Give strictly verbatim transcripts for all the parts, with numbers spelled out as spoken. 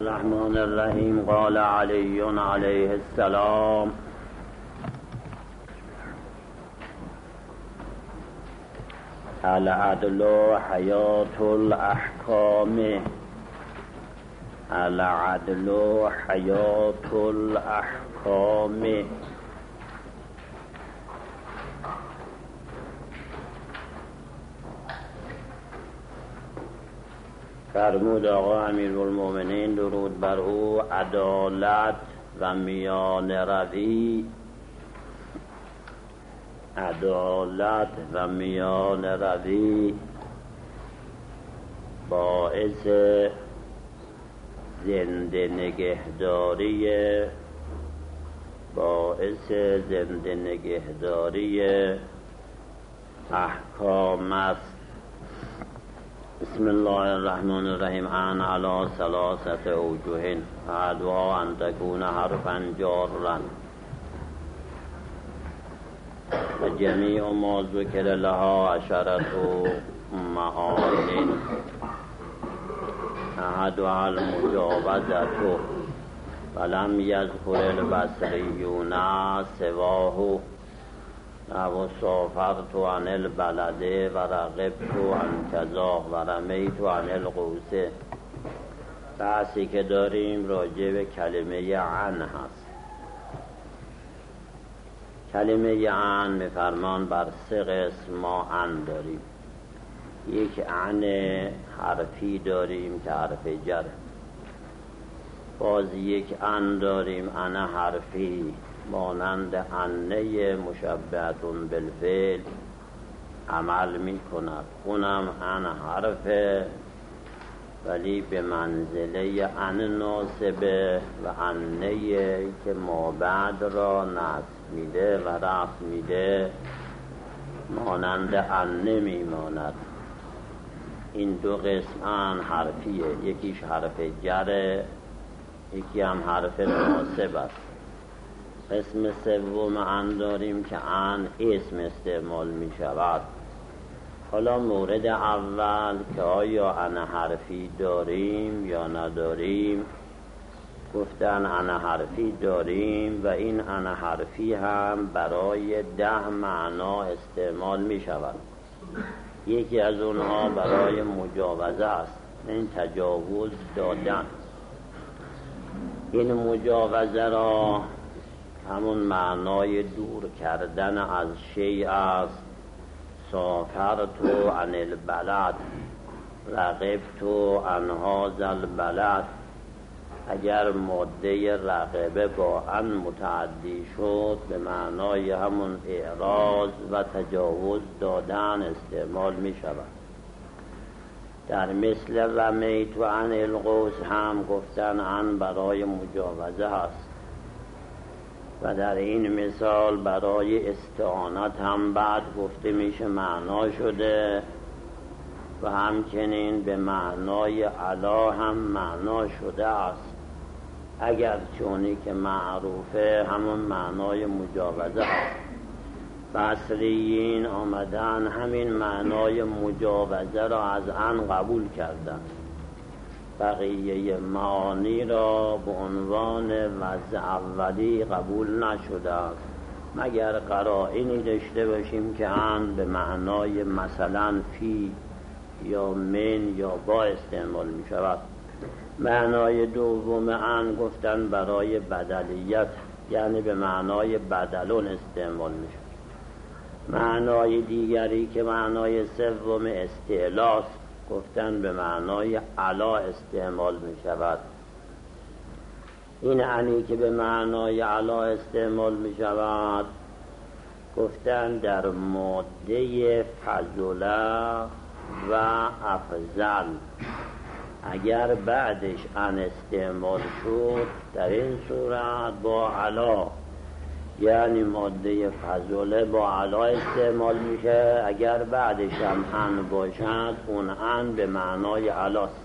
الرحمن الرحیم. قال علی علیه السلام: العدل حیات الاحکام، العدل حیات الاحکام. فرمود آقا امیرالمومنین درود بر او: عدالت و میان روی، عدالت و میان روی باعث زنده نگهداری باعث زنده نگهداری احکام است. بسم الله الرحمن الرحیم. ان علی ثلاثه اوجه احدها ان تکون حرفا جارا و جمیع ما ذکر لها عشرة معان. احدها المجاوزة ولم یذکر البصریون سواه. و سافرت عن البلد و رغبت عن کذا و رمیت عن القوس. بحثی که داریم راجع به کلمه عن هست. کلمه عن میفرمان بر سه قسم ما عن داریم. یک عن حرفی داریم که حرف جر. باز یک عن داریم عن حرفی مانند انه مشبهتون بالفعل عمل می کند، اونم ان حرفه ولی به منزله ان ناصبه و انه که ما بعد را نصب میده و رفع میده مانند انه میماند. این دو قسم ان حرفیه، یکیش حرف جره، یکی هم حرف ناصب است. قسم سوم ان داریم که ان اسم استعمال می شود. حالا مورد اول که آیا ان حرفی داریم یا نداریم، گفتن ان حرفی داریم و این ان حرفی هم برای ده معنا استعمال می شود. یکی از اونها برای مجاوزه است، این تجاوز دادن. این مجاوزه را همون معنای دور کردن از شیء است. سافرت عن البلد، رغبت عن هذا البلد. اگر ماده رغبه با ان متعدی شد به معنای همون اعراض و تجاوز دادن استعمال می شود. در مثل رمیت عن القوس هم گفتن ان برای مجاوزه هست و در این مثال برای استعانت هم بعد گفته میشه معنا شده و همچنین به معنای علا هم معنا شده است، اگر چونی که معروفه همون معنای مجاوزه است. بصریین آمدن همین معنای مجاوزه را از ان قبول کردن، بقیه معانی را به عنوان وضع اولی قبول نشده مگر قرائنی داشته باشیم که ان به معنای مثلا فی یا من یا با استعمال می شود. معنای دوم ان گفتن برای بدلیت، یعنی به معنای بدلون استعمال می شود. معنای دیگری که معنای سوم استعلاست، گفتن به معنای علا استعمال می شود. این انی که به معنای علا استعمال می شود گفتن در ماده فضله و افضل. اگر بعدش ان استعمال شد در این صورت با علا، یعنی ماده فضله با علا استعمال میشه. اگر بعدش هم ان باشد اون ان به معنای علاست.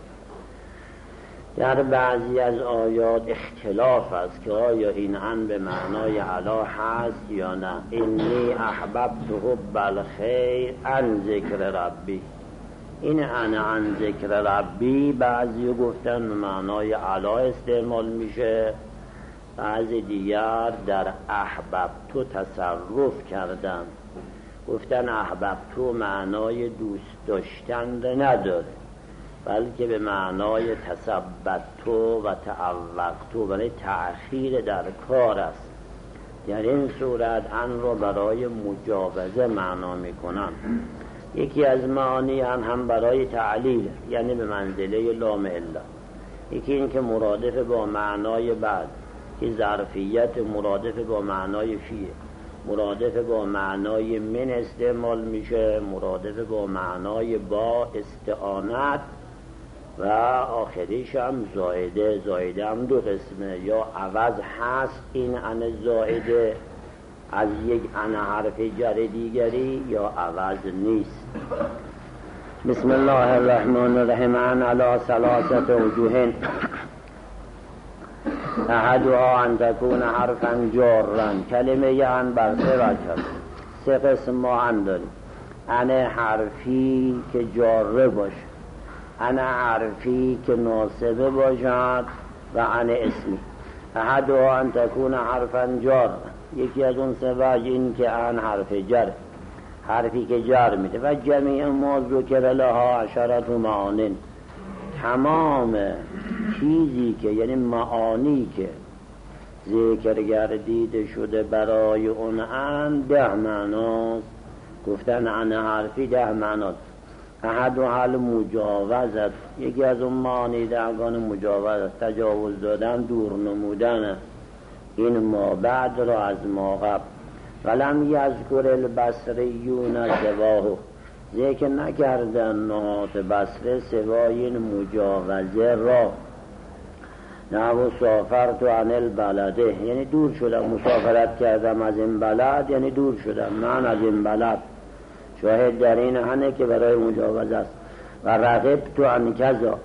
در بعضی از آیات اختلاف است که آیا این ان به معنای علا هست یا نه. انی احببت حب الخیر عن ذکر ربی، این انا عن ذکر ربی بعضی گفتن به معنای علا استعمال میشه، بعضی دیگر در احببتو تصرف کردن، گفتن احببتو معنای دوست داشتن نداره بلکه به معنای تثبتو و تعوقتو، برای تأخیر در کار است. در این صورت ان رو برای مجاوزه معنا میکنن. یکی از معانی ان هم برای تعلیل، یعنی به منزله لام الا. یکی این که مرادف با معنای بعد، که ظرفیت مرادف با معنای فیه، مرادف با معنای من استعمال میشه، مرادف با معنای با استعانت، و آخریش هم زائده. زائده هم دو قسمه، یا عوض هست این ان زائده از یک ان حرف جر دیگری، یا عوض نیست. بسم الله الرحمن الرحیم. ان علی ثلاثه وجوه احدها ان تكون حرفا جارا. کلمه ان بر سه وجه، سه قسم ما ان داریم. ان حرفی که جاره باشه، ان حرفی که ناصبه باشد، و ان اسمی. احدها ان تكون حرفا جارا، یکی از اون سه وجه این که ان حرف جر، حرفی که جر میده. و جمیع ما ذکر لها عشرة معان، تمام چیزی که یعنی معانی که ذکر گردیده شده برای اون ان ده معناست. گفتن ان حرفی ده معناست. احد و حل مجاوزت، یکی از اون معانی درگان مجاوزت، تجاوز دادن، دور نمودن این ما بعد را از ما قبل. ولم یذکر البصریون سواه، ذکر نکردن نهات بصره سوای این مجاوزه را. نحو سافرت عن البلده، یعنی دور شدم، مسافرت کردم از این بلد، یعنی دور شدم من از این بلد. شاهد در این هنه که برای مجاوزه است. و رغبت عن کذا،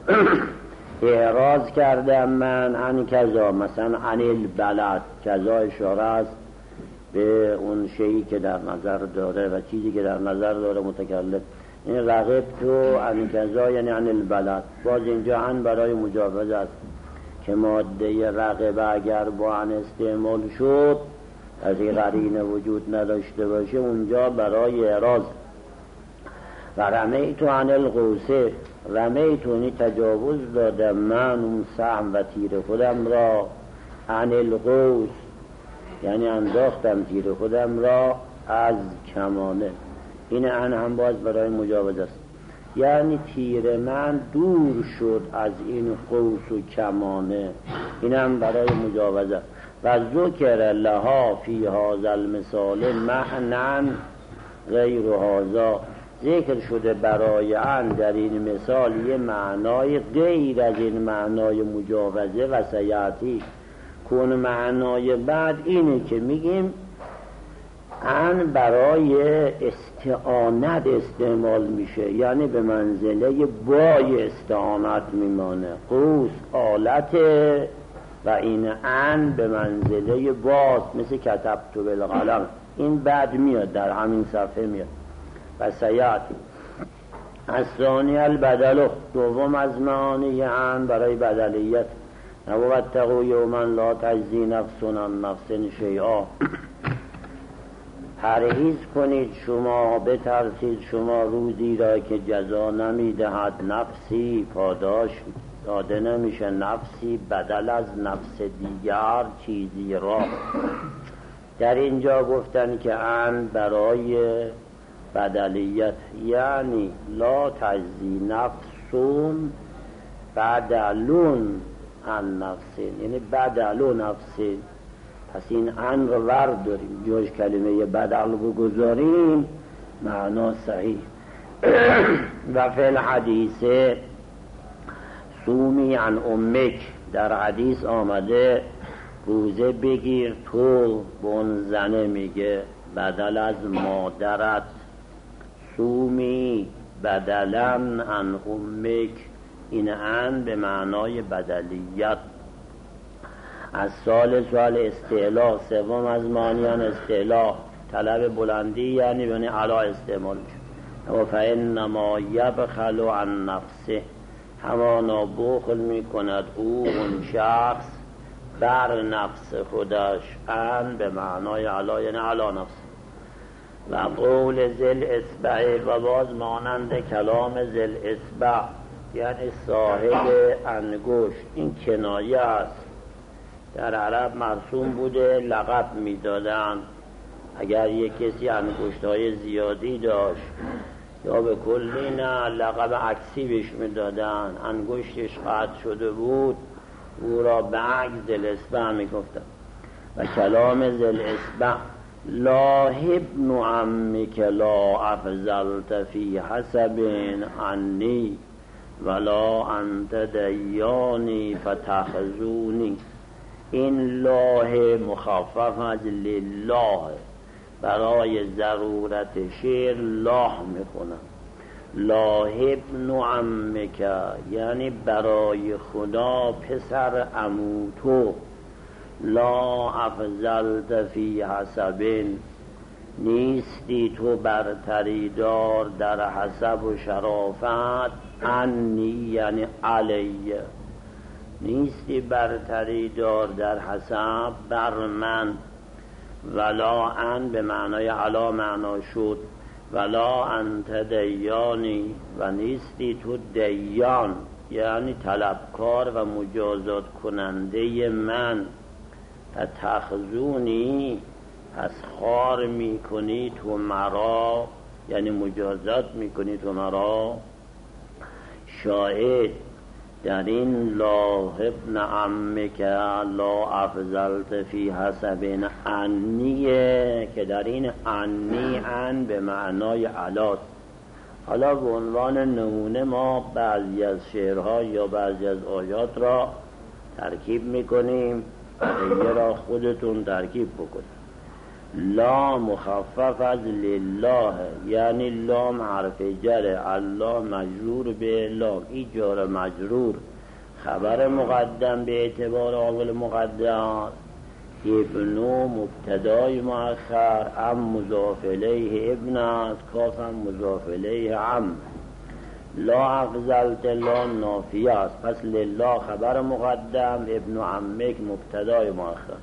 اعراض کردم من عن کذا، مثلا عن البلد، کذا اشاره است به اون شیئی که در نظر داره و چیزی که در نظر داره متکلم. این رغبت عن کذا یعنی عن البلد. باز اینجا عن برای مجاوزه است که ماده رغبه اگر با عن استعمال شد، از این قرینه وجود نداشته باشه، اونجا برای اعراض. و رمیت عن القوسه، رمیتونی تجاوز دادم من اون سهم و تیر خودم را، عن القوس یعنی انداختم تیر خودم را از کمانه. این ان هم باز برای مجاوزه است، یعنی تیر من دور شد از این قوس و کمانه. این هم برای مجاوزه. و ذکر لها فی هذا المثال معنی غیر هذا، ذکر شده برای ان در این مثال یه معنای غیر از این معنای مجاوزه. و سیاتی کون معنای بعد اینه که میگیم ان برای استعانت استعمال میشه، یعنی به منزله بای استعانت میمانه. قوس آلته و این ان به منزله باز، مثل کتبت بالقلم. این بعد میاد، در همین صفحه میاد. و سیاتی از ثانی البدل، دوم از معانی ان برای بدلیت. واتقوا یوما لا تجزی نفس عن نفس شیئا، پرهیز کنید شما، بترسید شما روزی را که جزا نمیدهد نفسی، پاداش داده نمیشه نفسی بدل از نفس دیگر چیزی را. در اینجا گفتن که ان برای بدلیت، یعنی لا تجزی نفسون بدلون عن نفسین، یعنی بدلو نفسین. پس این ان رو ورد داریم، جاش کلمه بدل بگذاریم معنا صحیح. و فی الحدیث صومی عن امک، در حدیث آمده روزه بگیر تو به اون زنه، میگه بدل از مادرت. صومی بدلن عن امک، این ان به معنای بدلیت. از سال سوال استعلا، سوم از معنیان استعلا طلب بلندی، یعنی یعنی علا استعمال میشه. و فانما یبخل عن نفسه، همانا بخل می کند او اون شخص بر نفس خودش، ان به معنای علا یعنی علا نفس. و قول ذل اصبع، و باز مانند کلام ذل اصبع یعنی صاحب انگشت، این کنایه است. در عرب مرسوم بوده لقب می دادن اگر یک کسی انگشت‌های زیادی داشت، یا به کلی نه لقب عکسی بهش می دادن، انگشتش قطع شده بود او را به عکس ذل اصبع می گفتن. و کلام ذل اصبع لا ابن عمک لا افضلت فی حسب عنی ولا انت دیانی فتخزونی. این لاه مخفف از لله، برای ضرورت شعر لاه میخونم. لا ابن عمک یعنی برای خدا پسر عمو تو، لا افضلت فی حسب نیستی تو برتری دار در حسب و شرافت، عنی یعنی علی نیستی برتری دار در حسب بر من، ولا ان به معنای علا معنا شد، ولا انت دیانی و نیستی تو دیان یعنی طلبکار و مجازات کننده من. تخزونی پس خار میکنی تو مرا یعنی مجازات میکنی تو مرا. شاهد در این لا ابن عمک لا افضلت فی حسب عنیه که در این عنی ان به معنای علاست. حالا به عنوان نمونه ما بعضی از شعرها یا بعضی از آیات را ترکیب میکنیم، بقیه را خودتون ترکیب بکنید. لا مخفف از لله یعنی لام حرف جره، الله مجرور به لام، این جار مجرور خبر مقدم به اعتبار عامل مقدم، ابن مبتدای مؤخر، ام مضاف الیه ابن است، کاف هم مضاف الیه ام. لا افضلت لا نافیه است، پس لله خبر مقدم، ابن عمک مبتدای مؤخر.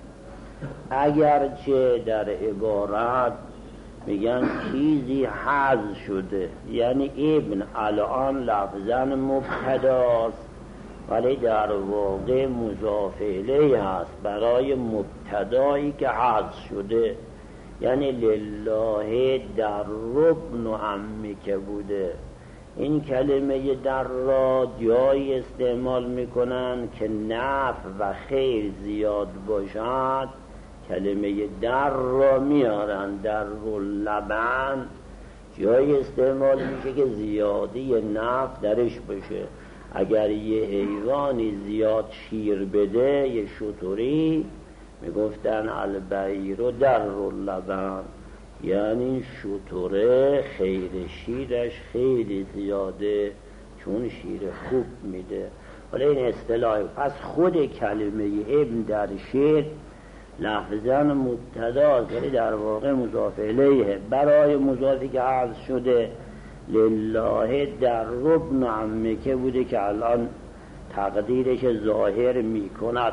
اگرچه در عبارت میگن چیزی حذف شده یعنی ابن الان لفظاً مبتداست، ولی در واقع مضاف الیه هست برای مبتدایی که حذف شده، یعنی لله در ابن عمک بوده. این کلمه در را جایی استعمال میکنن که نفع و خیر زیاد باشد، کلمه در را میارن. در رو لبن جایی استعمال میشه که زیادی نفع درش باشه. اگر یه حیوانی زیاد شیر بده، یه شتری، میگفتن البعیر در رو لبن، یعنی شتره خیر شیرش خیلی زیاده چون شیر خوب میده. ولی این اصطلاح پس خود کلمه ابن در شعر لفظاً مبتداست ولی در واقع مضاف الیه، برای مضافی که حذف شده. لله در ابن عمک بوده که الان تقدیرش ظاهر میکند.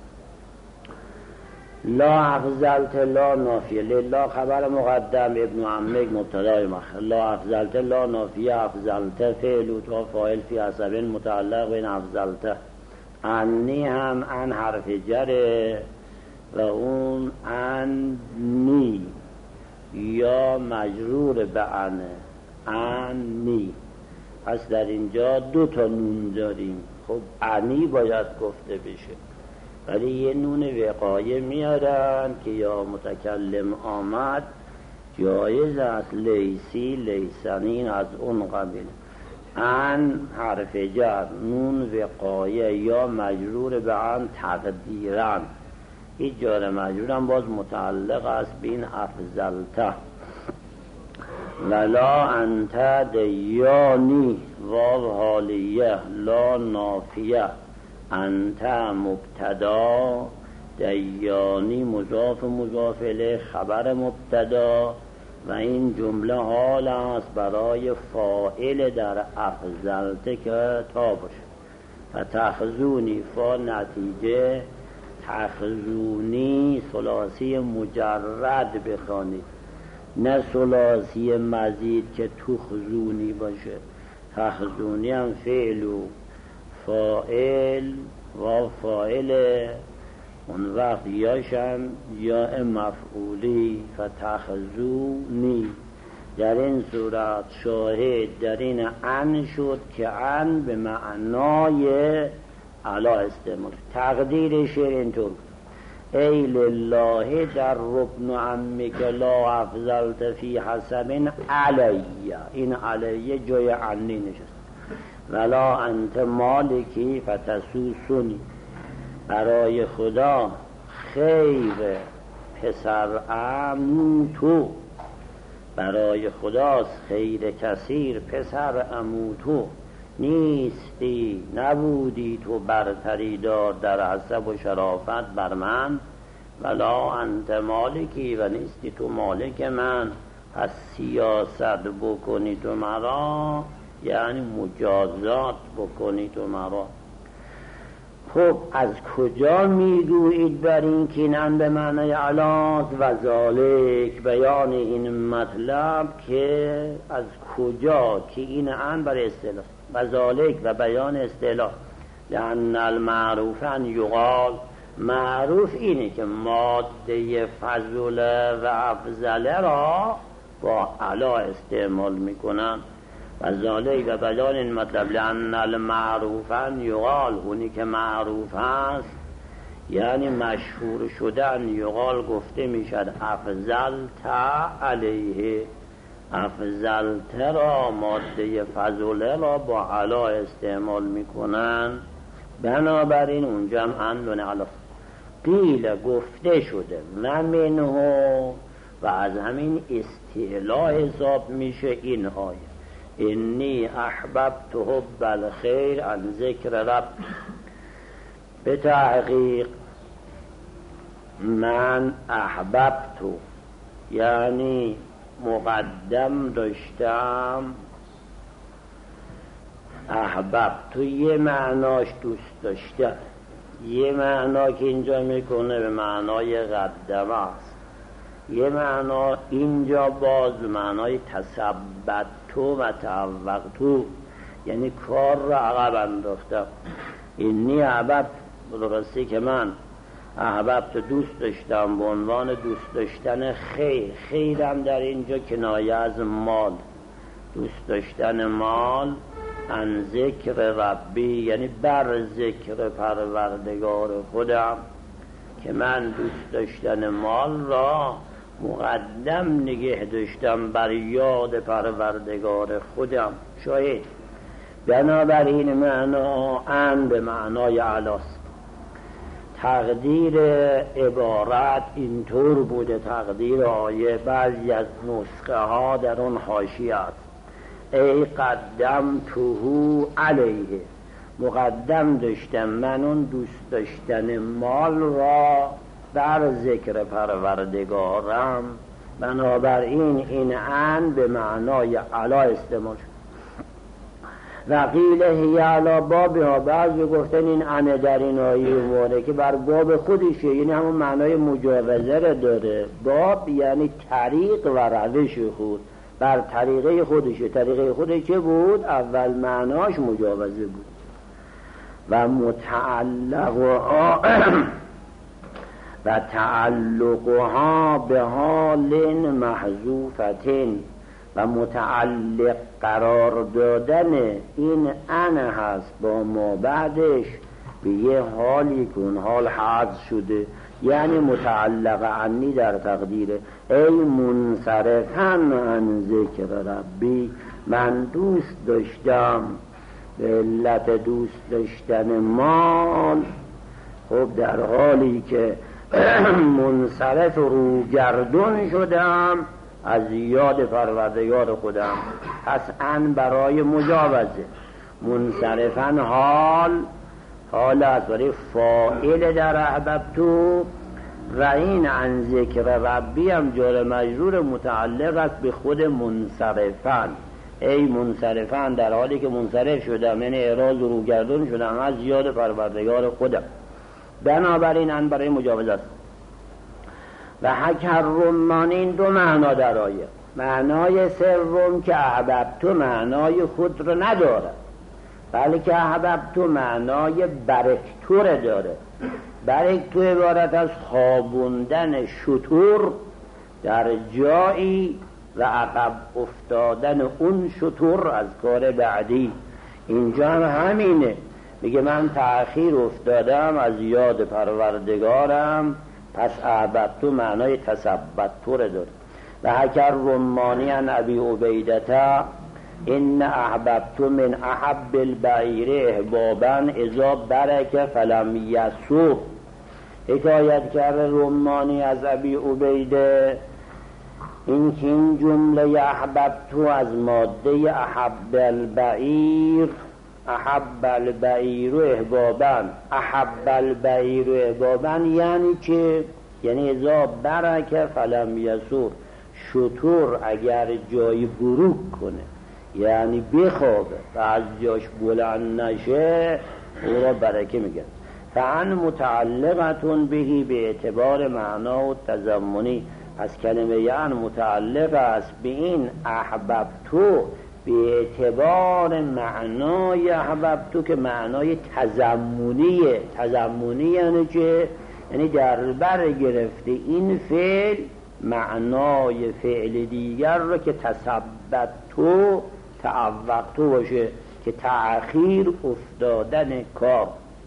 لا افضلت لا نافیه، لله خبر مقدم، ابن عمک مبتدای مؤخر. لا افضلت لا نافیه، افضلت فعل و تا فاعل فی حسب متعلق بین افضلت. انی هم ان حرف جره و اون انی یا مجرور به انه، انی. پس در اینجا دو تا نون داریم. خب انی باید گفته بشه، ولی یه نون وقایه میارن که یا متکلم آمد جایز است، لیسی لیسنین از اون قبیل. ان حرف جر، نون وقایه یا مجرور به ان تقدیرن، این جار مجرورم باز متعلق است بین افضلته. ولا انت دیانی واو حالیه، لا نافیه، انت مبتدا، دیانی مضاف مضاف الیه خبر مبتدا، و این جمله حال است برای فاعل در افضلت که تا باشه. و تخزونی فا نتیجه، تخزونی ثلاثی مجرد بخوانید، نه ثلاثی مزید که تخزونی باشه. تخزونی هم فعل و فاعل و فاعله، اون وقت یاشم یا مفعولی. فتخزونی در این صورت شاهد در این ان شد که ان به معنای علا استعمال. تقدیر شعر اینطور: ای لله در رکن عمک لا افضلت فی حسب علیه. این علیه جای عنی نشست. ولا انت مالکی فتسوسونی. برای خدا خیر پسر عمو تو، برای خداست خیر کثیر پسر عمو تو. نیستی نبودی تو برتری دار در حسب و شرافت بر من. ولا انت مالکی، و نیستی تو مالک من. پس سیاست بکنی تو مرا، یعنی مجازات بکنی تو مرا. خب از کجا میگویید بر این که اینن به معنی علاست؟ و ذالک بیان این مطلب که از کجا که این ان برای اصطلاح، و ذالک و بیان اصطلاح. لأن المعروف ان یقال، معروف اینه که ماده فضل و افضل را با علا استعمال میکنن. و ذالک و بیان این مطلب لأن المعروف ان یقال، اونی که معروف هست یعنی مشهور شدن، یقال گفته میشد افضلت علیه. افضلت را ماده فضله را با علا استعمال میکنن، بنابراین اونجا هم اندون علا. قیل گفته شده و منه، و از همین استعلا حساب میشه این آیه: انی احببت حب الخیر عن ذکر رب. به تحقیق من احببت یعنی مقدم داشتم. احببت یه معناش دوست داشتن، یه معنا که اینجا میکنه به معنای قدم است، یه معنا اینجا باز به معنای تثبتو و تعوقتو، یعنی کار را عقب انداختم. اینی احببت، درسته که من احببت دوست داشتم به عنوان دوست داشتن خیر. خیرم در اینجا کنایه از مال، دوست داشتن مال. عن ذکر ربی یعنی بر ذکر پروردگار خودم، که من دوست داشتن مال را مقدم نگه داشتم بر یاد پروردگار خودم. شاید بنابراین معنا ان به معنای علاست. تقدیر عبارت اینطور بوده، تقدیر آیه بعضی از نسخه ها در اون حاشیه است: ای قدم توهو علیه، مقدم داشتم من اون دوست داشتن مال را در ذکر پروردگارم. بنابراین این ان به معنای علا استعمال شد. و قیل هی علا بابها، بعضی گفتن این ان در این آیه واره که بر باب خودشه، یعنی همون معنای مجاوزه را داره. باب یعنی طریق و روش خود، بر طریقه خودشه. طریقه خودش چه بود؟ اول معناش مجاوزه بود. و متعلقها و تعلقها به حال محذوفتین، و متعلق قرار دادن این ان هست با ما بعدش به یه حالی که اون حال حذف شده، یعنی متعلق عنی در تقدیره. ای منصرفن عن ذکر ربی، من دوست داشتم به علت دوست داشتن مال. خب در حالی که منصرف روگردون شدم از یاد پروردگار خودم، پس ان برای مجاوزه. منصرفن حال، حال از برای فاعل در احببتو، و این عن ذکر ربی هم جار مجرور متعلق است به خود منصرفن، ای منصرفن در حالی که منصرف شدم، یعنی اعراض و روگردون شدم از یاد پروردگار خودم. بنابراین ان برای مجاوزه است. و حکر رمان این دو معنا در آیه، معنای سوم که احببتو معنای خود رو نداره، بلکه احببتو معنای برکتو رو داره. برکتو عبارت از خوابوندن شتور در جایی و عقب افتادن اون شتور از کار بعدی. اینجا هم همینه، میگه من تأخیر افتادم از یاد پروردگارم، پس احببتو معنای تثبتو رو داره. و حکر رمانی عن ابی عبیدتا ان احببتو من احب البعیر احبابا اذا برک فلم یسور. حکایت کرده رمانی از ابی عبیده این که این جمله احببتو از ماده احب البعیر، احب البعیر احبابا، احب البعیر احبابا یعنی که یعنی اذا برک فلم یسور، شتور اگر جای بروک کنه یعنی بخوابه و از جاش بلند نشه او را برکه میگن. فعن متعلقتون بهی به اعتبار معنا و تضمنی، از کلمه یعن متعلق است به این احببتو به اعتبار معنای احببتو که معنای تضمنیه. تضمنی یعنی که یعنی در بر گرفته این فعل معنای فعل دیگر رو که تثبتو تعوقتو باشه که تأخیر افتادن کار.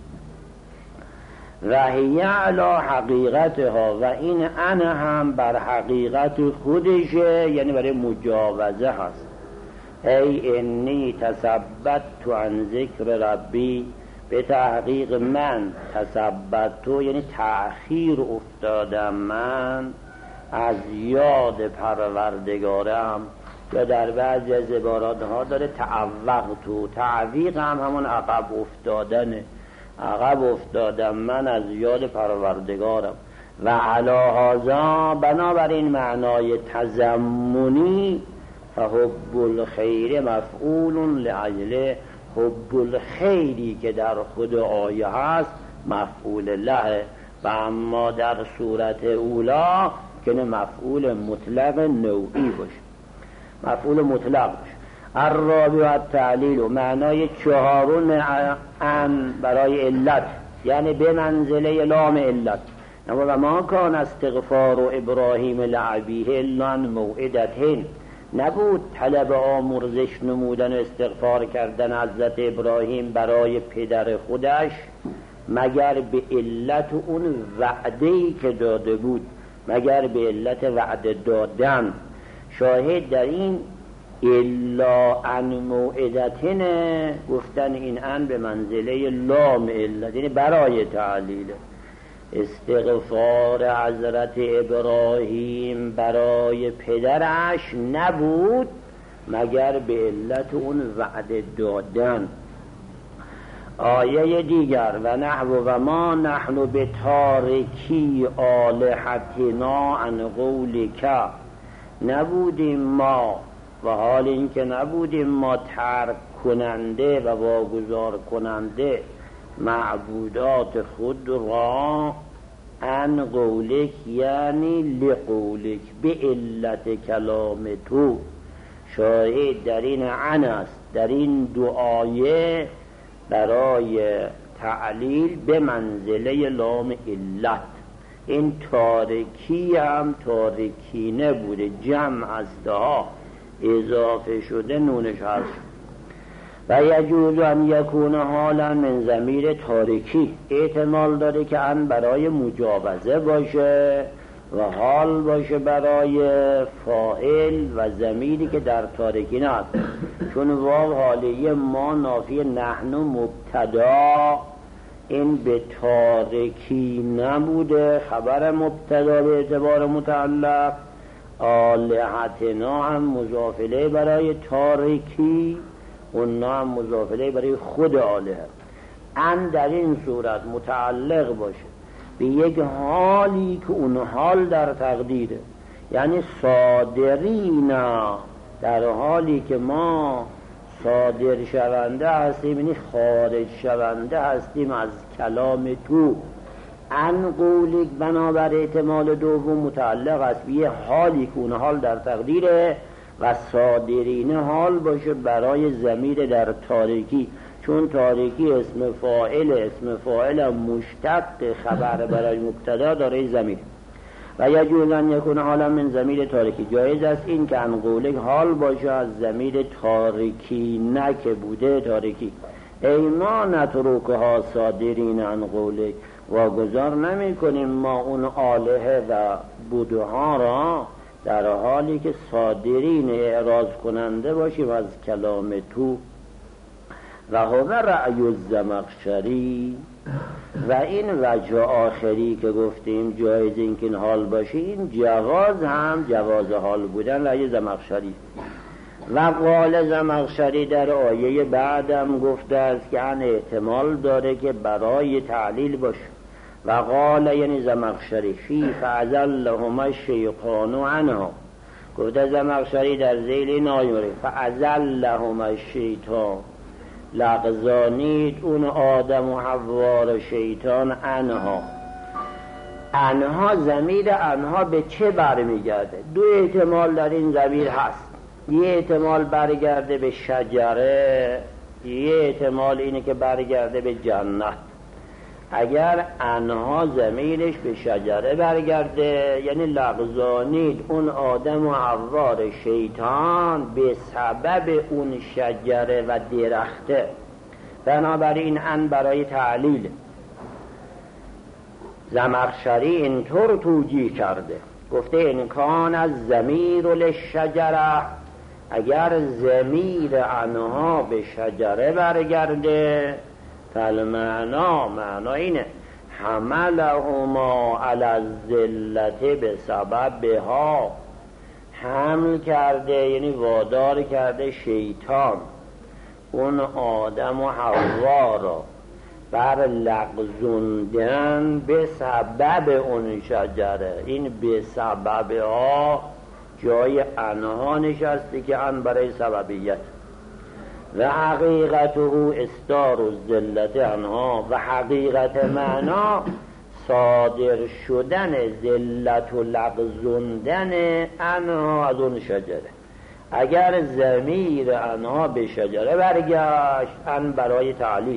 و هی علی حقیقتها و این ان هم بر حقیقت خودشه، یعنی برای مجاوزه هست. ای انی تثبتت عن ذکر ربی، به تحقیق من تثبتت یعنی تأخیر افتادم من از یاد پروردگارم. یا در بعضی از عبارات ها داره تعوقت، تعویق هم همون عقب افتادنه، عقب افتادم من از یاد پروردگارم. و علی هذا بنابراین معنای تضمنی فحب الخیر مفعول لاجله، حب الخیری که در خود آیه هست مفعول له، و اما در صورت اولا که مفعول مطلق نوعی باشه، مفعول مطلق باشه. الرابع التعلیل و معنای چهارم ان برای علت، یعنی به منزله لام علت. و ما کان استغفار و ابراهیم لعبیه الا موعدتین، نبود طلب آمرزش نمودن و استغفار کردن حضرت ابراهیم برای پدر خودش مگر به علت اون وعده‌ای که داده بود، مگر به علت وعده دادن. شاهد در این الا ان موعدتین گفتن این ان به منزله لام علت، یعنی برای تعلیل. استغفار حضرت ابراهیم برای پدرش نبود مگر به علت اون وعده دادن. آیه دیگر و نحو و ما نحن به تارکی آلهتنا عن قولک، نبودیم ما و حال این که نبودیم ما ترک کننده و واگذار کننده معبودات خود را عن قولک یعنی لقولک به علت کلام تو. شاهد در این عن است، در این دعایه برای تعلیل به منزله لام علت. این تارکی هم تارکینه بوده، جمع از ها اضافه شده نونش هست. و یجوز ان یکون حالا من ضمیر تارکی، احتمال داره که ان برای مجاوزه باشه و حال باشه برای فاعل و ضمیری که در تارکی هست، چون واو حالیه ما نافی نحن مبتدا این به تارکی نبوده، خبر مبتدا به اعتبار متعلق. آلهتنا هم مضافله برای تارکی، اونا هم مضافله برای خود آلهه. ان در این صورت متعلق باشه به یک حالی که اون حال در تقدیره. یعنی صادرین، در حالی که ما صادر شونده هستیم، یعنی خارج شونده هستیم از کلام تو. ان قولک بنابر احتمال دوم متعلق است به حالی که اون حال در تقدیره و صادرین حال باشه برای ضمیر در تاریکی، چون تاریکی اسم فاعل، اسم فاعل مشتق خبر برای مبتدا داره ضمیر. و یجوز ان یکون حالا من ضمیر تاریکی، جایز است این که ان قولک حال باشه از ضمیر تاریکی، نه که بوده تاریکی. ای ما نترکها صادرین ان قولک، واگذار نمی کنیم ما اون آلهه و بودها را در حالی که صادرین اعراض کننده باشیم از کلام تو. و هو رأی الزمخشری، و این وجه آخری که گفتیم جایز این که این حال باشه، این جواز هم جواز حال بودن رأی زمخشری. و قال زمخشری در آیه بعدم گفته است که ان احتمال داره که برای تعلیل باشه. و قال یعنی زمخشری فی فازلهما الشیطان عنها، گفته زمخشری در ذیل این آیه فازلهما الشیطان، لغزانید اون آدم و حوا شیطان عنها. عنها، ضمیر عنها به چه برمیگرده؟ دو احتمال در این ضمیر هست. یه احتمال برگرده به شجره، یه احتمال اینه که برگرده به جنت. اگر انها ضمیرش به شجره برگرده، یعنی لغزانید اون آدم و حوا شیطان به سبب اون شجره و درخته، بنابراین ان برای تعلیل. زمخشری اینطور توجیه کرده، گفته این کان از ضمیر للشجره، اگر ضمیر انها به شجره برگرده، فالمعنا، معنا اینه حملهما علی الذلت به سبب ها، حمل کرده یعنی وادار کرده شیطان اون آدم و حوا را بر لغزوندن به سبب اون شجره. این به سبب ها جای انها نشسته که ان برای سببیت. و حقیقته استار الذلت عنها، و حقیقت معنا صادر شدن ذلت و لغزوندن عنها از اون شجره. اگر ضمیر عنها به شجره برگشت، ان برای تعلیل.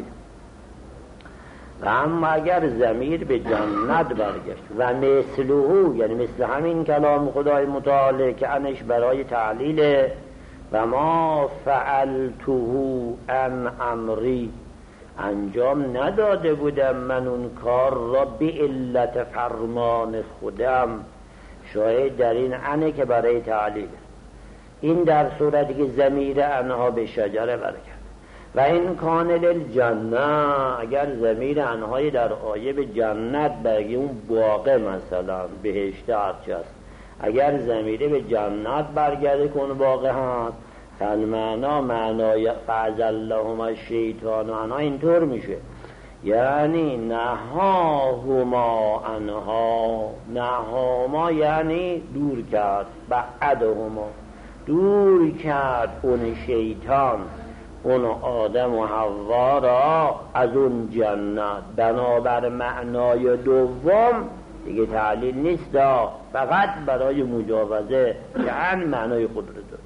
و اما اگر ضمیر به جنت برگشت و مثله، یعنی مثل همین کلام خدای متعال که انش برای تعلیل، و ما فعلته عن امری، انجام نداده بودم من اون کار را به علت فرمان خودم. شاید در این انه که برای تعلیل، این در صورتی که ضمیر انها به شجره برگرد. و این کان للجنه، اگر ضمیر انهای در آیه به جنت برگرد، اون باغه مثلا بهشت هرچی است، اگر ضمیره به جنت برگرده کن باقی هست، فالمعنا معنای فازلهما الشیطان عنها اینطور میشه، یعنی نهاهما عنها، نهاهما یعنی دور کرد، بعدهما دور کرد اون شیطان اون آدم و حوا را از اون جنت. بنابر معنای دوم دیگه تعلیل نیست، فقط برای مجاوزه که ان معنای خود رو داره.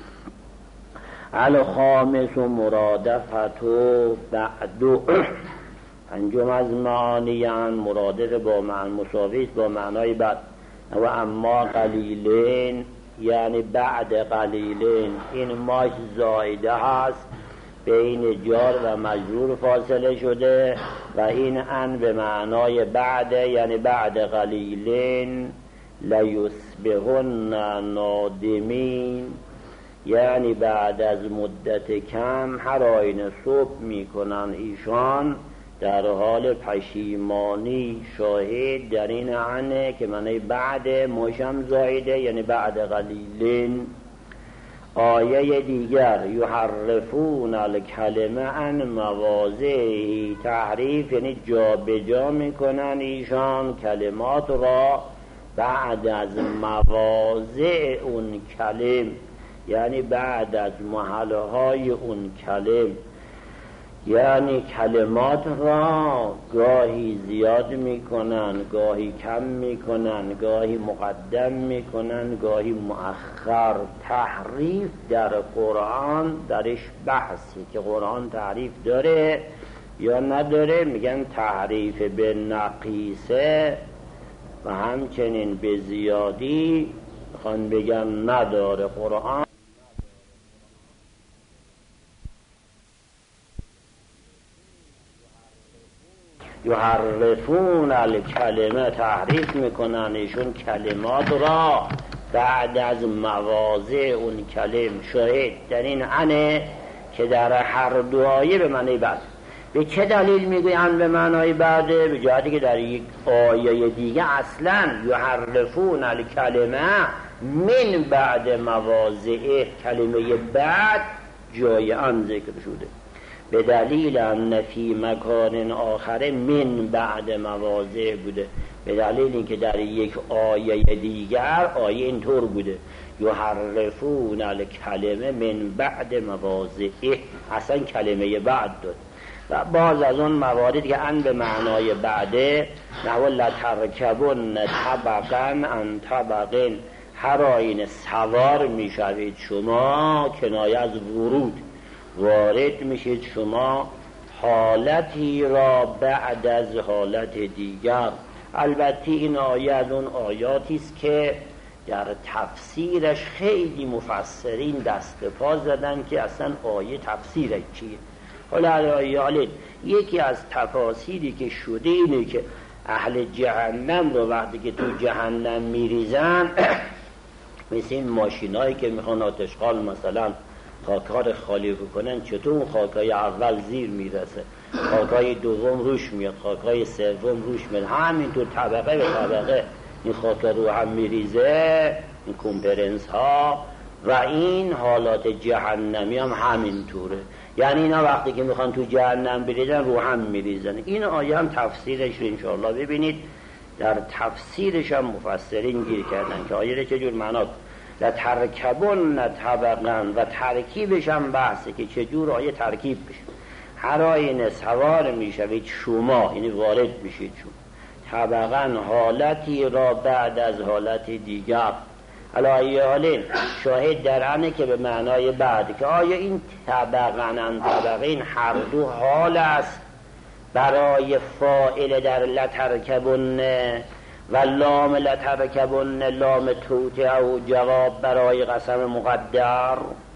الخامس و مرادفت و بعدو، پنجم از معانی ان مرادف با معنی مساوی است با معنای بعد. و اما قلیلین یعنی بعد قلیلین، این ماش زایده هست، بین جار و مجرور فاصله شده، و این ان به معنای بعد، یعنی بعد قلیلین لیصبحن نادمین، یعنی بعد از مدت کم هر آینه صبح میکنن ایشان در حال پشیمانی. شاهد در این عنه که معنی بعد مشم زایده، یعنی بعد قلیلین. آیه دیگر یحرفون الکلمه عن مواضعه، تحریف یعنی جا به جا میکنن ایشان کلمات را بعد از مواضع اون کلم، یعنی بعد از محلهای اون کلم، یعنی کلمات را گاهی زیاد میکنن، گاهی کم میکنن، گاهی مقدم میکنن، گاهی مؤخر. تحریف در قرآن درش بحثی که قرآن تحریف داره یا نداره، میگن تحریف به نقیصه و همچنین به زیادی میخوان بگن نداره قرآن. یحرفون الکلمه، تحریف میکنن ایشون کلمات را بعد از مواضع اون کلم. شاهد در این انه که در هر دو آیه به معنی بعد. به چه دلیل میگوین به معنای بعده؟ به جهتی که در یک آیه دیگه اصلا یحرفون الکلمه من بعد مواضع، کلمه بعد جای آن ذکر شده، به دلیل ان فی مکان آخر من بعد مواضع بوده، به دلیل اینکه در یک آیه دیگر آیه اینطور بوده یحرفون الکلمه من بعد مواضع، اصلا کلمه بعد داد. و باز از اون مواردی که ان به معنای بعده، نحو لترکبن طبقا عن طبقین، هر آینه سوار میشوید شما، کنایه از ورود، وارد میشید شما حالتی را بعد از حالت دیگر. البته این آیه از اون آیاتی است که در تفسیرش خیلی مفسرین دست پا زدن که اصلا آیه تفسیرش چیه. حالا آیه یکی از تفاسیری که شده اینه که اهل جهنم رو وقتی که تو جهنم میریزن مثل این ماشینایی که میخوان آتشخال مثلا خاکار خالی بکنن، چطور اون خاکای اول زیر میرسه، خاکای دوم روش میاد، خاکای سوم روش میاد، همینطور طبقه به طبقه این خاک رو هم میریزه، این کمپرنس ها. و این حالات جهنمی هم همینطوره، یعنی اینا وقتی که میخوان تو جهنم بریزن رو هم میریزن. این آیه هم تفسیرش رو انشاءالله ببینید، در تفسیرش هم مفسرین گیر کردن که آیه رو چجور معنا لترکبن طبقا، و ترکیبش هم بحثه که چجور آیه ترکیب بشه. هر آینه سوار میشوید شما، یعنی وارد میشید شما طبقا حالتی را بعد از حالت دیگر. علایه حالین شاهد در آنه که به معنای بعد که آیا این طبقا ان طبقین هر دو حال است برای فاعل در لترکبن، و لام لترکبن لام توطئه و جواب برای قسم مقدر،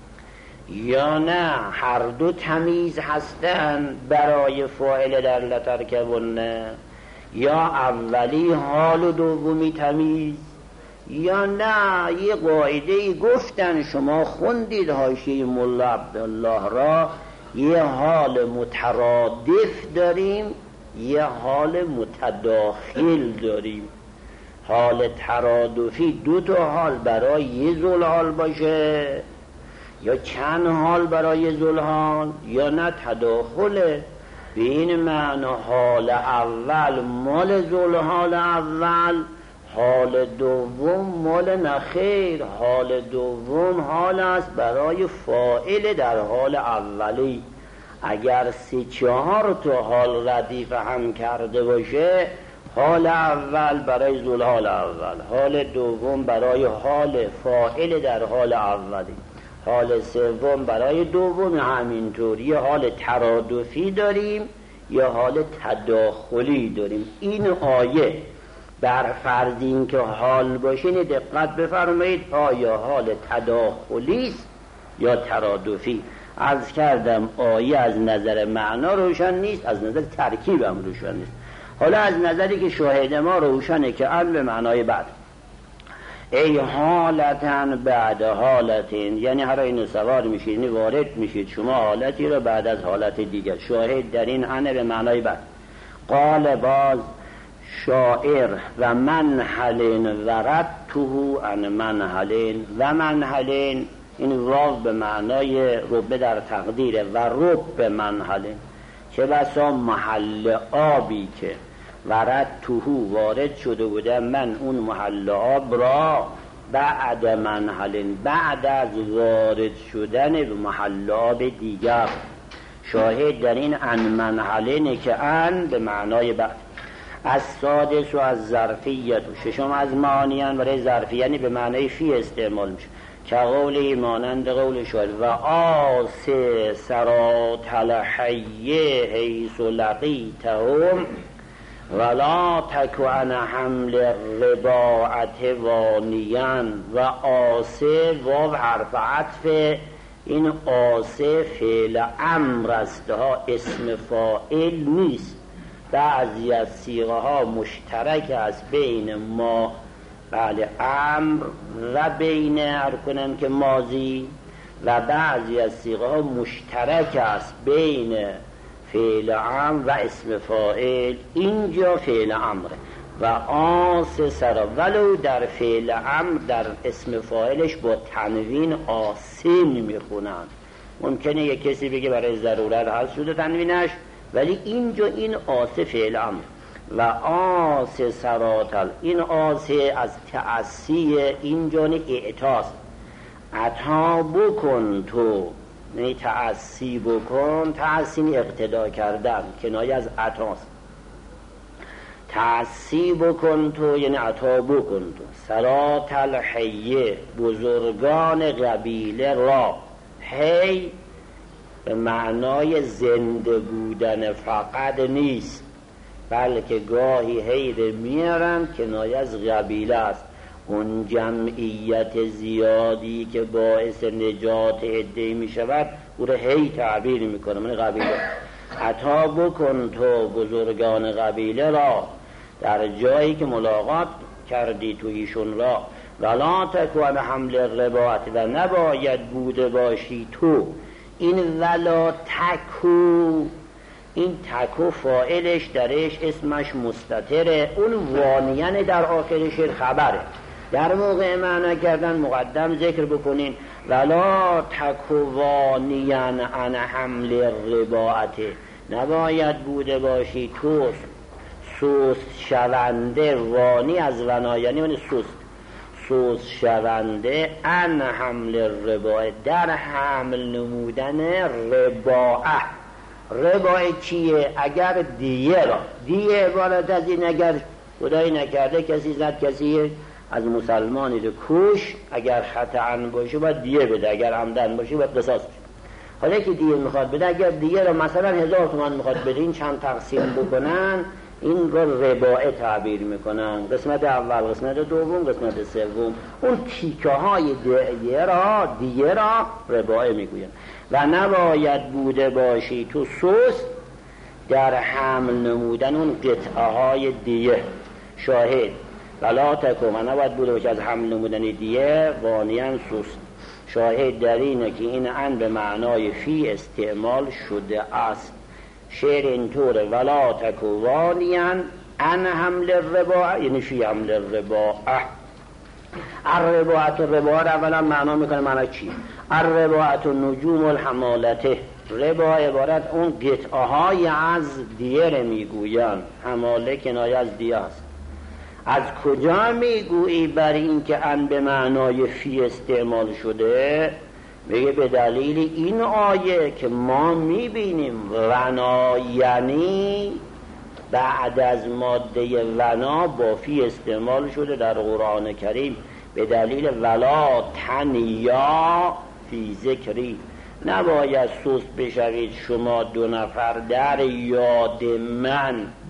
یا نه هر دو تمیز هستن برای فاعل در لترکبن، یا اولی حال و دومی تمیز، یا نه یه قاعده گفتن شما خوندید حاشیه مولا عبدالله را، یه حال مترادف داریم یه حال متداخل داریم. حال ترادفی دو تا حال برای یه ذوالحال باشه، یا چند حال برای یه ذوالحال، یا نه تداخله. به این معنی حال اول مال ذوالحال اول، حال دوم مال نخیر، حال دوم حال است برای فاعل در حال اولی. اگر سه چهار تا حال ردیف هم کرده باشه، حال اول برای ذوالحال اول، حال دوم برای حال فاعل در حال اولی، حال سوم برای دوم همینطور. یه حال ترادفی داریم یه حال تداخلی داریم. این آیه بر فرض این که حال باشین دقت بفرمایید، آیا حال تداخلی است یا ترادفی؟ عرض کردم آیه از نظر معنا روشن نیست، از نظر ترکیب هم روشن نیست. حالا از نظری که شاهد ما روشنه که ال به معنای بعد، ای حالتن بعد حالتین، یعنی هر این سوار میشید، یعنی وارد میشید شما حالتی رو بعد از حالت دیگر. شاهد در این انه به معنای بعد. قال باز شاعر و منحلین ورد توهو ان منحلین، و منحلین این واو به معنای رب در تقدیره و رب منحله، چه بسا محل آبی که ورد توهو وارد شده بوده من اون محل آب را بعد منحل، بعد از وارد شدن به محل آب دیگر. شاهد در این ان منحلینه که ان به معنای بعد. از سادس و از ظرفیت و ششم از معانیان برای ظرفی یعنی به معنای فی استعمال میشه که قولی مانند قول شاید و آس سرات الحیه حیث لقیتهم ولا تکن حمل رباعت وانیان و آسه واو حرف عطف، این آسه فعل امر است ها، اسم فاعل نیست. بعضی از صیغه ها مشترک است بین ما بله امر و بین ارکنم که ماضی، و بعضی از صیغه ها مشترک است بین فعل امر و اسم فاعل. اینجا فعل امره و آس سرا، ولو در فعل امر در اسم فاعلش با تنوین آسین میخونند. ممکنه یک کسی بگه برای ضرورت حذف شده تنوینش، ولی اینجا این آس فعل امر و آس سراتل، این آس از تعصی اینجا اعتاست. عطا بکن تو، نه تعصی بکن، تعصی اقتدا کردن کنایه از عطاست. تعصی بکن تو یعنی عطا بکن تو. سرات الحیه بزرگان قبیله را، حی به معنای زنده بودن فقط نیست، بلکه گاهی حی میارن کنایه از قبیله است. اون جمعیت زیادی که باعث نجات عده‌ای می شود او را حی تعبیر میکنه من قبیله. عطا بکن تو بزرگان قبیله را در جایی که ملاقات کردی تو ایشون را، ولا تکن حمل رباعت و نباید بوده باشی تو. این ولا تکو، این تکو فاعلش درش اسمش مستتره، اون وانیان در آخرش خبره. در موقع معنا کردن مقدم ذکر بکنین ولا تکوانیان عن حمل رباعت، نباید بوده باشی تو سوست شونده، وانی از ونا یعنی اون سوست سوست شونده عن حمل رباعت، در حمل نمودن رباعه. رباعه چیه؟ اگر دیه را، دیه عبارت از این اگر خدایی نکرده کسی زد کسی از مسلمانی رو کش، اگر خطأ باشه باید دیه بده، اگر عمدن باشه باید قصاص بشه. حالا که دیه میخواد بده، اگر دیه رو مثلا هزار تومان میخواد بده، این چند تقسیم بکنن این رو رباعه تعبیر میکنن، قسمت اول، قسمت دوم، قسمت سوم. اون تیکه های دیه را دیه را رباعه میگوین. و نباید بوده باشی تو سوست در حمل نمودن اون قطعه های دیه. شاهد ولا تکو، و نباید بوده باشی از حمل نمودن دیه وانیان سوست. شاهد در اینه که این ان به معنای فی استعمال شده است. شعر اینطوره ولا تکو وانیان ان حمل الرباعه یعنی فی حمل الرباعه. الرباعت الرباعه اولا معنا میکنه معنا چی؟ الرباعت نجوم الحمالته، ربا عبارت اون قطعه های از دیه میگوین، حماله کنایه از دیه است. از کجا میگویی بر این که ان به معنای فی استعمال شده؟ میگه به دلیل این آیه که ما میبینیم ونا یعنی بعد از ماده ونا با فی استعمال شده در قرآن کریم، به دلیل ولا تنیا فی ذکری، نباید سست بشوید شما دو نفر در یاد من.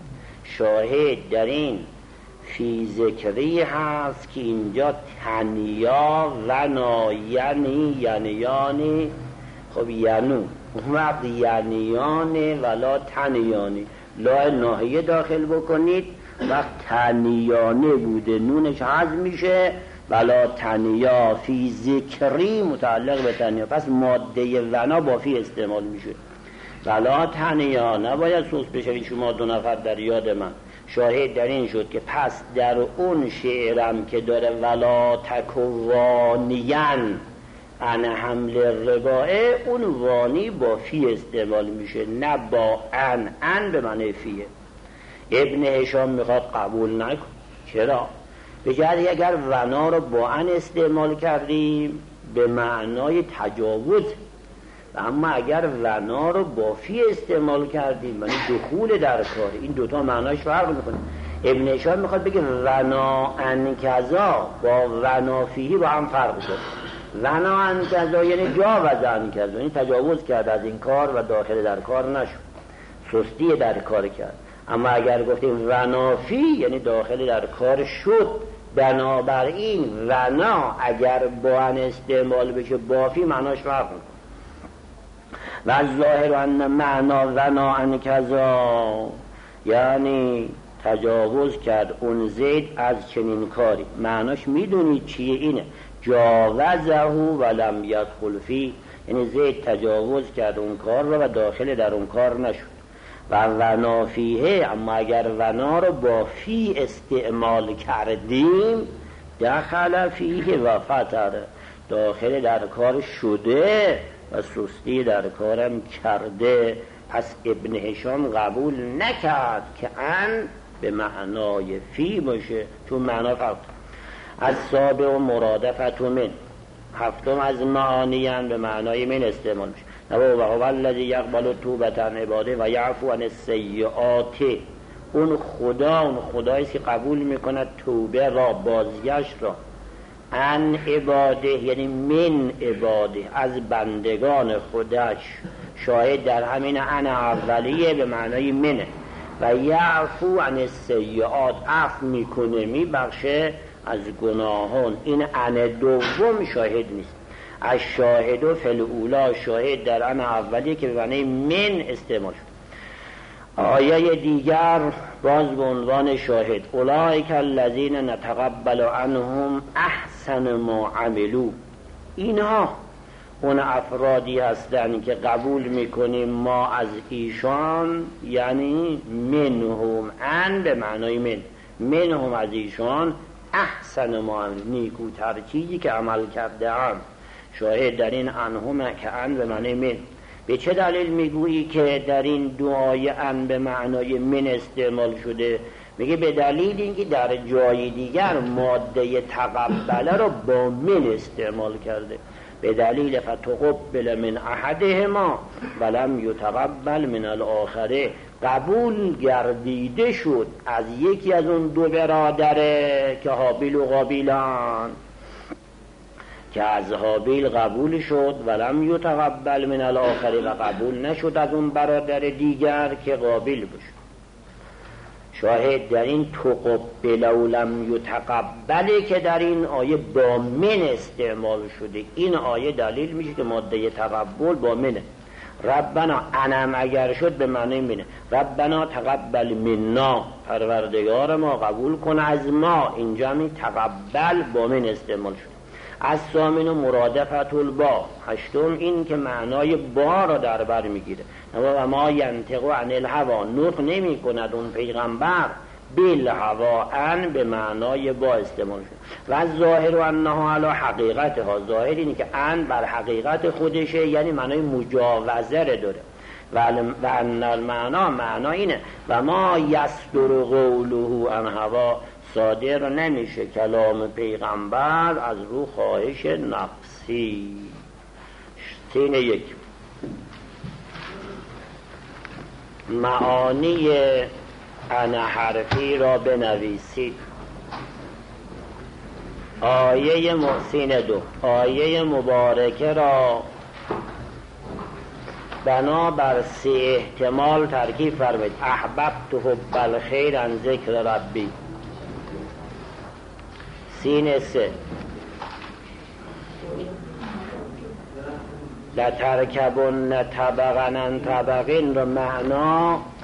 شاهد در این فی ذکری هست که اینجا تنیا و نایانی یعنی یعنی خب ینو وقت یعنیانه ولا تنیانی، لا ناهیه داخل بکنید وقت تنیانه بوده نونش حذف میشه، ولا تنیا فی ذکری متعلق به تنیا، پس ماده ونا با فی استعمال میشه. ولا تنیا نباید سوس بشوید شما دو نفر در یاد من. شاهد در این شد که پس در اون شعرم که داره ولا تکوانین ان حمل رباعه اون وانی با فی استعمال میشه، نه با ان. ان به معنی فیه. ابن هشام میخواد قبول نکن. چرا؟ بجهت اگر ونا رو با ان استعمال کردیم به معنای تجاوز، اما اگر ونا رو با فی استعمال کردیم یعنی دخول در کار، این دوتا معناش فرق میکنه. ابن هشام میخواد بگه ونا ان کذا با ونا فیه با هم فرق کنه. ونا ان کذا یعنی جاوز ان کذا، یعنی تجاوز کرد از این کار و داخل در کار نشد، سستی در کار کرد. اما اگر گفتیم ونا فی یعنی داخل در کار شد. بنابراین ونا اگر با ان استعمال بشه با فی معناش فرق میکنه. و ظاهر ان معنا ونا ان کذا یعنی تجاوز کرد اون زید از چنین کاری. معناش میدونید چیه؟ اینه جاوزه ولم یدخل فی، یعنی زید تجاوز کرد اون کار رو و داخل در اون کار نشد. و ونا فیه، اما اگر ونا رو با فی استعمال کردیم دخل فیه و فتر، داخل در کار شده و سستی در کارم کرده. پس ابن هشام قبول نکرد که ان به معنای فی باشه، چون معنا فرق. از سابع و مرادفت من، هفتم از معانیان به معنای من استعمال میشه. و هو الذی یقبل توبة عن عباده و یعفو عن السیئات، اون خدا اون خداییست که قبول میکند توبه را، بازگشت را. عن عباده یعنی من عباده، از بندگان خودش. شاهد در همین عن اولیه به معنای منه. و یعفو عن السیئات، عفو میکنه میبخشه از گناهان. این عن دوم شاهد نیست. از شاهد و فلعولا، شاهد در عن اولیه که به معنای من استعمال شد. آیه دیگر باز به عنوان شاهد، اولئک الذین نتقبل عنهم احسن ما عملوا، اینها اون افرادی هستند که قبول میکنیم ما از ایشان، یعنی منهم، ان به معنای من، منهم از ایشان، احسن ما عملوا، نیکوتر چیزی که عمل کرده اند. شاهد در این انهم که ان به معنای من. به چه دلیل میگویی که در این دعای ان به معنای من استعمال شده؟ میگه به دلیل اینکه در جای دیگر ماده تقبله رو با من استعمال کرده. به دلیل فتقبل من احدهما ولم یتقبل من الاخره، قبول گردیده شد از یکی از اون دو برادره که هابیل و قابیلان، که از هابیل قبول شد ولم یتقبل من الاخره، و قبول نشد از اون برادر دیگر که قابیل باشه. شاهد در این تقبل و لم یتقبل که در این آیه با من استعمال شده، این آیه دلیل میشه که ماده تقبل با منه. ربنا، انم اگر شد به معنی منه، ربنا تقبل منا، پروردگار ما قبول کن از ما، اینجا می تقبل با من استعمال شد. از سامن و مرادفت البا، هشتم این که معنای با را در بر میگیره. و ما ینطق عن الهوا، نطق نمی کند اون پیغمبر بالهوا، ان به معنای با استعمال شد. و ظاهر و انها علی حقیقتها، ظاهر اینه که ان بر حقیقت خودشه، یعنی معنای مجاوزه داره. و ان المعنا، معنا اینه و ما یصدر قوله عن هوا، صادر نمیشه کلام پیغمبر از رو خواهش نفسی. سین یک، معانی انا حرفی را بنویسید. آیه محسین دو، آیه مبارکه را بنا بر سه احتمال ترکیب فرمید. احببت حب الخیر عن ذکر ربی. سین سه، لترکبن طبقا عن طبقین را معنا